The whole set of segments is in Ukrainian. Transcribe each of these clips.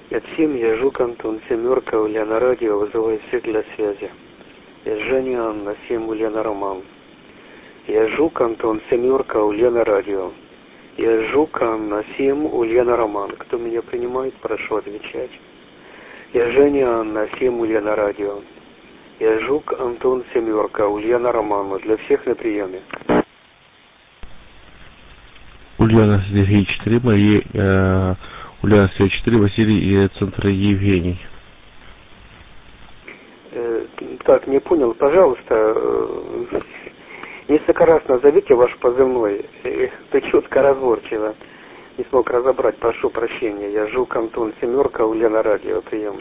Я Жук Антон, семерка, Улья на радио, вызываю всех для связи. Я Женя Анна, 7, Ульяна Роман. Я Жук Антон, семерка, Улья на радио. Я Жук Анна, 7, Ульяна Роман. Кто меня принимает, прошу отвечать. Я Женя Анна, 7, Улья на радио. Я Жук Антон, семерка, Ульяна Роман. Для всех на приеме. Ульяна Сергей 4, Ульяна Сергей 4, Василий и центр Евгений. Так, не понял, пожалуйста, несколько назовите ваш позывной. Ты четко, разборчиво. Не смог разобрать, прошу прощения. Я Жук Антон, семерка, Ульяна радио, прием.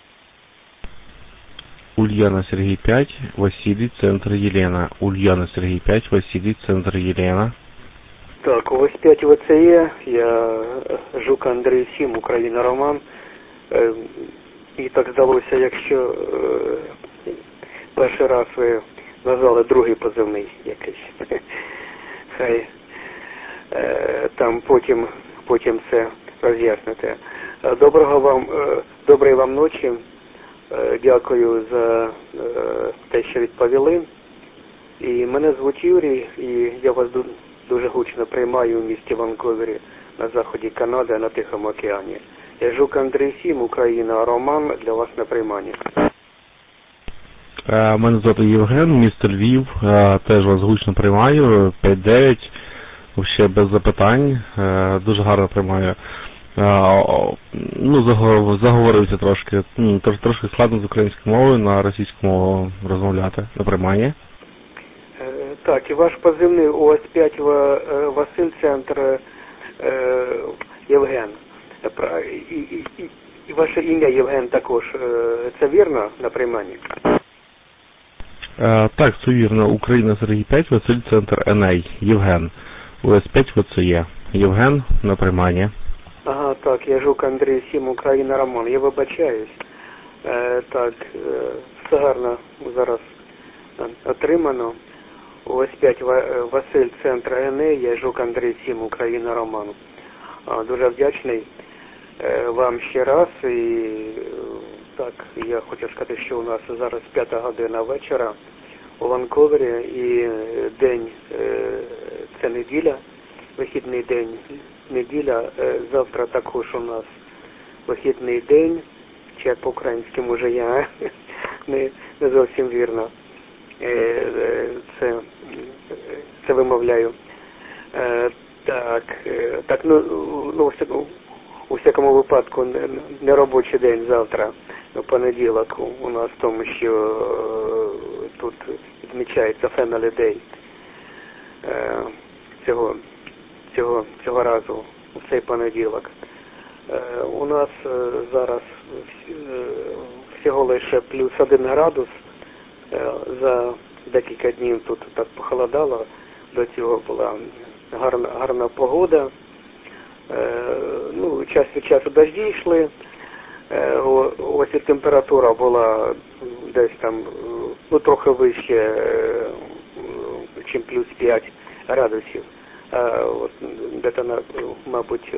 Ульяна Сергей 5, Василий, центр Елена. Ульяна Сергей 5, Василий, центр Елена. Так, у вас 5 ВЦЕ, я Жук Андрій 7, Україна Роман. І так здалося, якщо перший раз ви назвали другий позивний якийсь. Хай там потім це роз'ясните. Доброї вам ночі. Дякую за те, що відповіли. І мене звуть Юрій, і я вас дуже гучно приймаю в місті Ванкувері на заході Канади, на Тихому океані. Я Жук Андрій 7, Україна Роман, для вас на прийманні. Мене звати Євген, місто Львів, теж вас гучно приймаю, 5-9, взагалі без запитань, дуже гарно приймаю. Ну, заговорився трошки, трошки складно з українською мовою, на російську мову розмовляти, на прийманні. Так, і ваш позивний у вас 5 Василь, центр Євген. І ваше ім'я Євген також. Це вірно на прийманні? Так, це вірно. Україна Сергій 5, Василь, центр НА. Євген. УС 5 ВЦЕ. Євген на прийманні. Ага, так, я Жук Андрій 7, Україна Роман. Я вибачаюсь. Так, все гарно зараз отримано. Ось 5 Василь, центр НА, я Жук Андрій 7, Україна Роман. Дуже вдячний вам ще раз. І так, я хочу сказати, що у нас зараз 5 година вечора у Ванкувері і день, це неділя, вихідний день, неділя. Завтра також у нас вихідний день, чи як по-українськи, може я не зовсім вірно це вимовляю. Так, у всякому випадку не робочий день завтра, понеділок у нас в тому, що тут відмічається Family Day цього разу, у цей понеділок. У нас зараз всього лише плюс 1 градус, за декілька днів тут так похолодало, до цього була гарна погода. Час від часу дожді йшли, ось і температура була десь там, трохи вище, чим плюс 5 градусів. Десь, мабуть,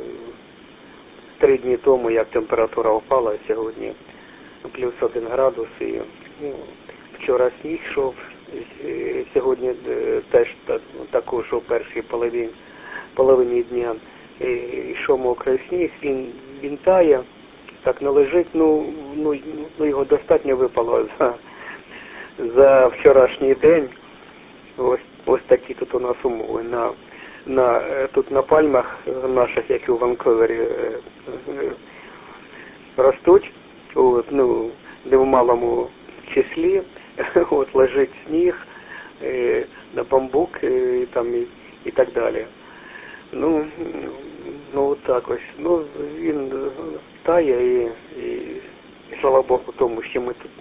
3 дні тому, як температура впала, сьогодні плюс 1 градус. І, вчора сніг йшов, сьогодні теж також у першій половині дня йшов мокрий сніг, він тає, так не лежить, його достатньо випало за вчорашній день. Ось такі тут у нас умови. Тут на пальмах наших, як і у Ванкувері, ростуть, не в малому числі, лежить сніг, на бамбук і так далі. Так ось. Він тає і слава Богу тому, що ми тут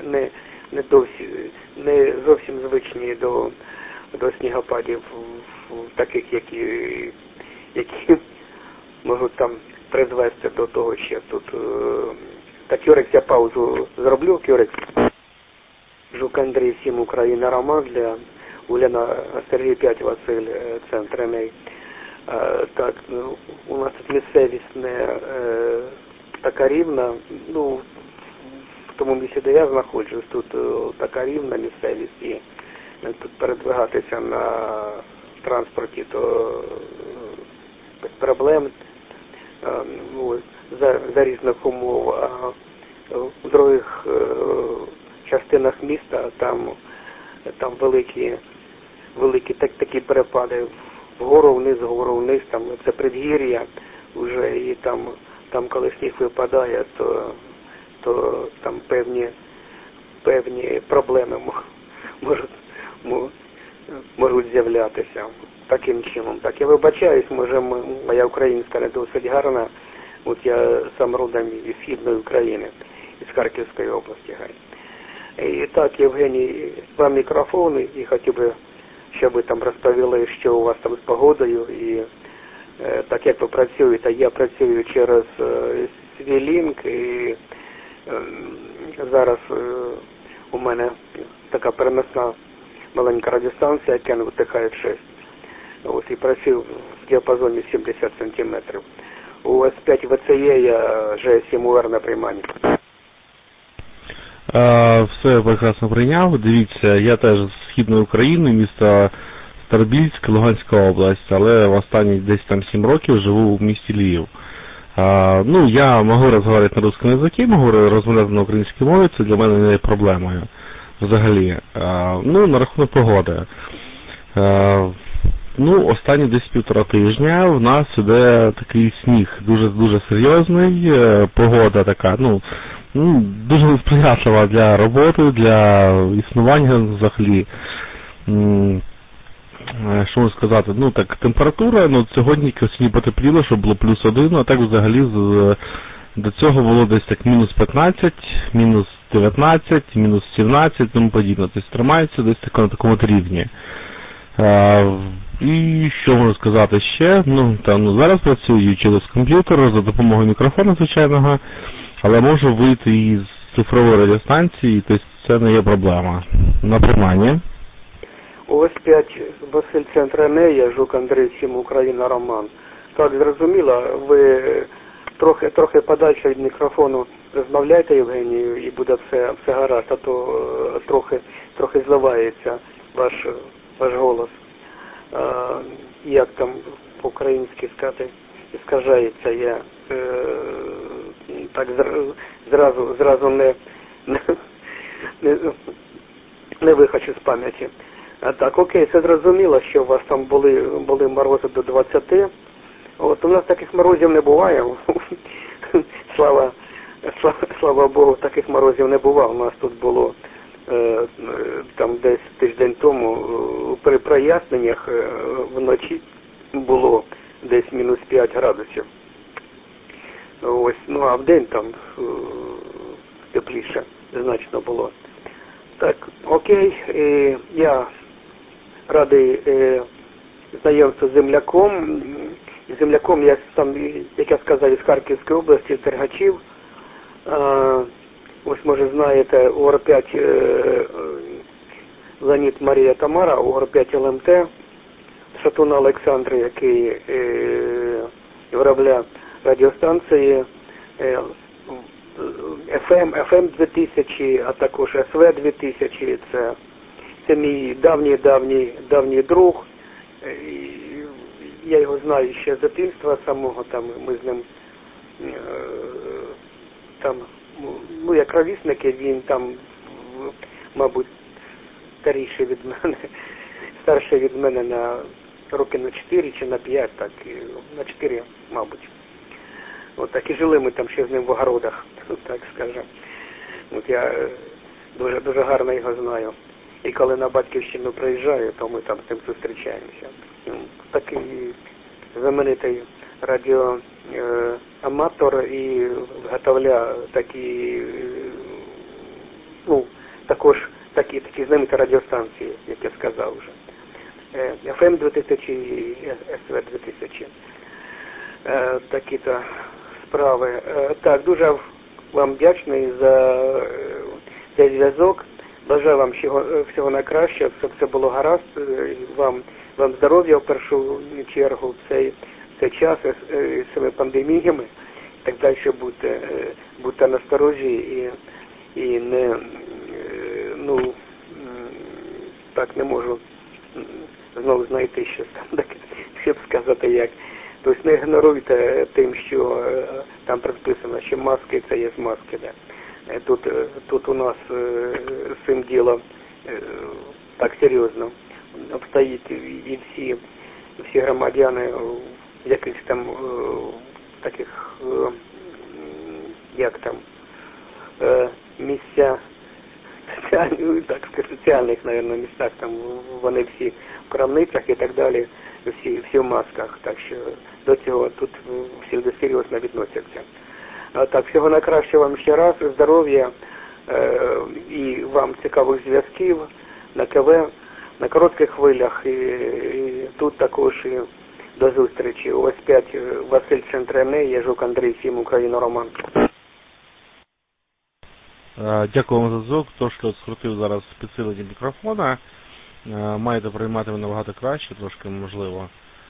не зовсім звичні до снігопадів, таких, які можуть там призвести до того, що тут... Так, Юрик, я паузу зроблю, Юрик. Жук Андрій 7, Україна Роман, для Ульяна Сергій 5, Василь, центр НА. Так, у нас тут місцевість не така рівна, ну, в тому місці, де я знаходжусь, тут така рівна місцевість, і тут передвигатися на транспорті, то без проблем, за різних умов, а в других частинах міста там великі такі перепади, вгору вниз, там це предгір'я вже, і там коли сніг випадає, то там певні проблеми можуть з'являтися таким чином. Так, я вибачаюсь, може моя українська не досить гарна, от я сам родом із Східної України, із Харківської області. І так, Євгеній, вам мікрофон, і хотів би, щоб ви там розповіли, що у вас там з погодою, і так як ви працюєте, я працюю через Свілінк, і зараз у мене така переносна маленька радіостанція Kenwood THF6. Ось, і працюю в діапазоні 70 сантиметрів. У вас 5 ВЦЕ, я G7 УР на прийманні. Все прекрасно прийняв. Дивіться, я теж з Східної України, місто Старобільськ, Луганська область, але в останні десь там 7 років живу в місті Львів. Ну, я можу розмовляти на русском язикі, можу розмовляти на українській мові, це для мене не є проблемою взагалі. Ну, на рахунок погоди. Ну, останні десь 1,5 тижня в нас іде такий сніг, дуже серйозний, погода така, дуже несприятлива для роботи, для існування взагалі. Що можу сказати, так, температура, сьогодні сьогодні потепліло, щоб було +1, а так взагалі до цього було десь так -15, -19, -17, тому подібне. Тобто тримається десь на такому рівні. І що можу сказати ще? Зараз працюю через комп'ютер за допомогою мікрофону звичайного, але можу вийти із цифрової радіостанції, тобто це не є проблема. На прийманні. Ось 5, Василь, центр Енея, Жук Андрій, 7, Україна, Роман. Так, зрозуміло, ви трохи подальше від мікрофону розмовляйте, Євгенію, і буде все гаразд, а то трохи зливається ваш голос. Як там по-українськи сказати, іскажається, я так зразу не вихочу з пам'яті. Так, окей, це зрозуміло, що у вас там були морози до 20. От у нас таких морозів не буває. Слава Богу, таких морозів не бувало. У нас тут було там десь тиждень тому при проясненнях вночі було десь -5 градусів. Ось, а вдень там тепліше значно було. Так, окей, я радий знайомству з земляком. Земляком я сам, як я сказав, із Харківської області, з Дергачів. Ось, може, знаєте, УР-5 Леонід Марія Тамара, УР-5 ЛМТ, Шатуна Олександр, який виробляє радіостанції FM 2000, а також СВ 2000. Це мій давній друг. Я його знаю ще з дитинства самого, там ми з ним там, як ровісники, він там, мабуть, старший від мене на роки на 4 чи на 5, так, на 4, мабуть. От так і жили ми там ще з ним в огородах, так скажемо. От я дуже гарно його знаю. І коли на батьківщину приїжджаю, то ми там з ним зустрічаємося. Такий знаменитий радіоаматор і виготовляє такі, також такі знамениті радіостанції, як я сказав вже. FM 2000 і СВ 2000. Такі-то справи. Так, дуже вам вдячний за цей зв'язок. Бажаю вам всього найкращого, щоб це було гаразд. Вам здоров'я в першу чергу в цей час з цими пандеміями. так далі будьте насторожі і не, ну, так не можу знову знайти щось там, так, щоб сказати як. Тобто не ігноруйте тим, що там предписано, що маски це є маски. Да. Тут у нас з цим ділом так серйозно обстоїть і всі громадяни в якихось там таких, як там, місця, соціальних, мабуть, місцях, там вони всі в крамницях і так далі, всі в масках, так що до цього тут всі дуже серйозно відносяться. Так, всього найкращого вам ще раз, здоров'я і вам цікавих зв'язків на КВ, на коротких хвилях і тут також і до зустрічі. Ось 5 Василь Центральний, Яжук Андрій, 7 Україна Роман. Дякую вам за зв'язок. Трошки скрутив зараз підсилення мікрофона. Маєте приймати мене набагато краще, трошки можливо.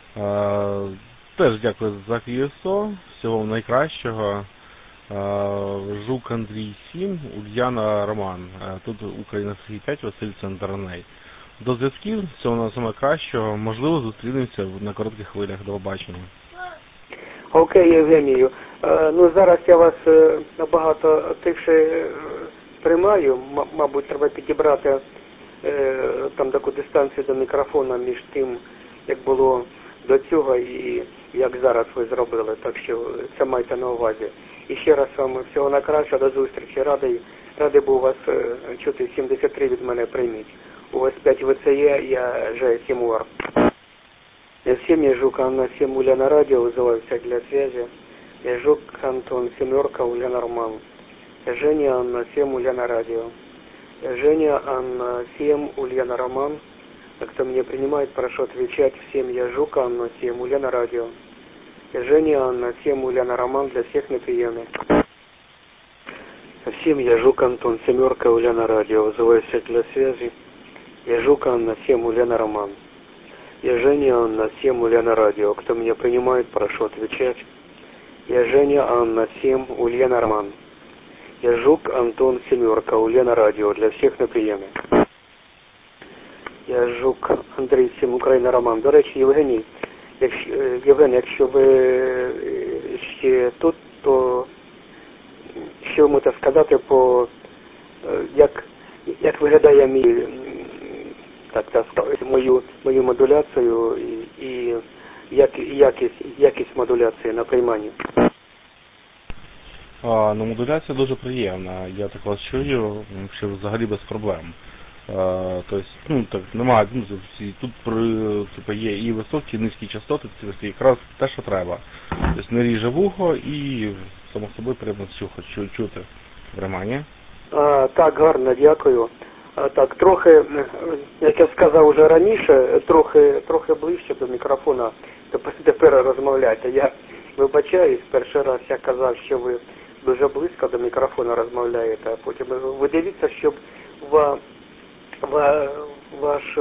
Теж дякую за QSO. Всього вам найкращого. Жук Андрій 7, Ульяна Роман. Тут Україна Сергій 5, Василь Центральний. До зв'язків, всього найкращого. Можливо, зустрінемося на коротких хвилях. До побачення. Окей, Євгенію. Ну, зараз я вас набагато тихше приймаю. Мабуть, треба підібрати там таку дистанцію до мікрофона між тим, як було до цього і як зараз ви зробили. Так що це майте на увазі. І ще раз вам всього найкращого, до зустрічі. Радий був вас чути. 73 від мене прийміть. У вас 5 ВЦЕ, я же Тимур. Всем я Жук Анна, 7 Ульяна Радио, вызываюсь для связи. Я Жук Антон, 7 Ульяна Роман. Я Женя Анна, 7 Ульяна Радио. Я Женя Анна, 7 Ульяна Роман. А кто меня принимает, прошу отвечать. Всем я Жук Анна, 7 Ульяна Радио. Я Женя Анна, 7 Ульяна Роман, для всех на приеме. Всем я Жук Антон, 7 Ульяна Радио, вызываюсь для связи. Я Жук Анна, 7 Ульяна Роман. Я Женя Анна, 7 Ульяна Радио. Кто меня принимает, прошу отвечать. Я Женя Анна, 7 Ульяна Роман. Я Жук Антон, 7 Ульяна Радио, для всех на приеме. Я Жук Андрій, 7 Україна Роман. До речі, Євгеній, якщо ви ще тут, то що ви можете сказати по як виглядає мою модуляцію і якість модуляції на прийманні? Ну, модуляція дуже приємна. Я так вас чую, що взагалі без проблем. Тобто, ну, так, немає, тут є і високі, і низькі частоти, це якраз те, що треба. Тобто не ріже вухо і, само собою, приємно чути приймання. Так, гарно, дякую. Так, трохи, як я сказав уже раніше, трохи ближче до мікрофона, тепер розмовляйте. Я вибачаюсь, перший раз я казав, що ви дуже близько до мікрофона розмовляєте, а потім ви дивіться, щоб ваш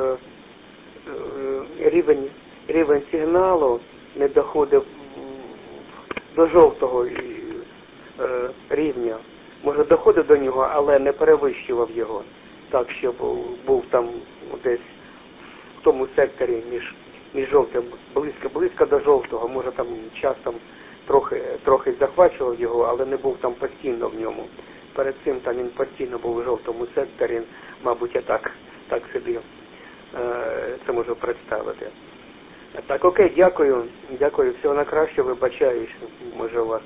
рівень сигналу не доходив до жовтого рівня. Може, доходив до нього, але не перевищував його. Так, щоб був там десь в тому секторі між жовтим, близько до жовтого. Може, там часом трохи захвачував його, але не був там постійно в ньому. Перед цим там він постійно був у жовтому секторі. Мабуть, я так собі це можу представити. Так, окей, дякую. Всього найкращого, вибачаюсь. Може, у вас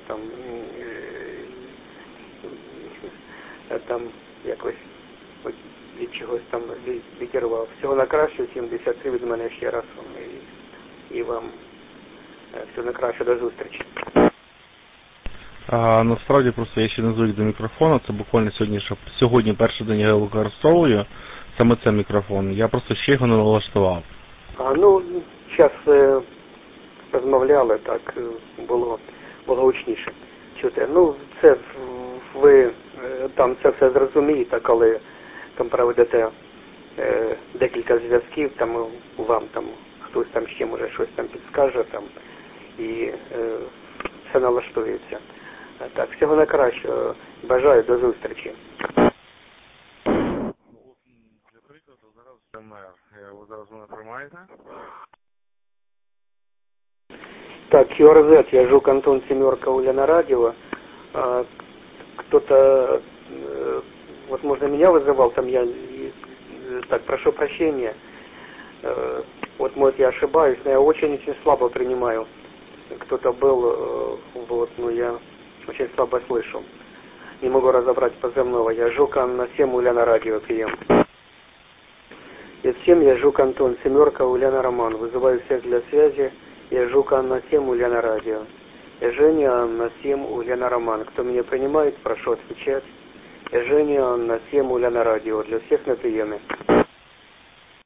там якось від чогось там відірвав. Всього найкращого, 73 від мене ще раз. І вам всього найкращого, до зустрічі. Насправді просто я ще не звик до мікрофона, це буквально сьогодні перший день я використовую саме цей мікрофон, я просто ще його не налаштував. Ну, зараз розмовляли, так, було гучніше чути. Ну, це ви там це все зрозумієте, коли там проведете декілька зв'язків, там вам там хтось там ще може щось там підскаже там, і все налаштується. Так, всього найкращого. Бажаю, до зустрічі. Для прикладу, зараз мер. Ви зараз мене приймаєте? Так, QRZ, я Жук Антон, семерка, Уляна Радио. Кто-то, возможно, меня вызывал, там я, так, прошу прощения. Вот, может, я ошибаюсь, но я очень слабо принимаю. Кто-то был, вот, но я очень слабо слышу. Не могу разобрать позывного. Я Жук Анна 7, Уляна Радио, прием. И всем я Жук Антон, семерка, Уляна Роман. Вызываю всех для связи. Я Жук Анна 7, Уляна Радио. Я Женя Анна 7, Уляна Роман. Кто меня принимает, прошу отвечать. Я Женя Анна 7, Уляна Радио. Для всех на приеме.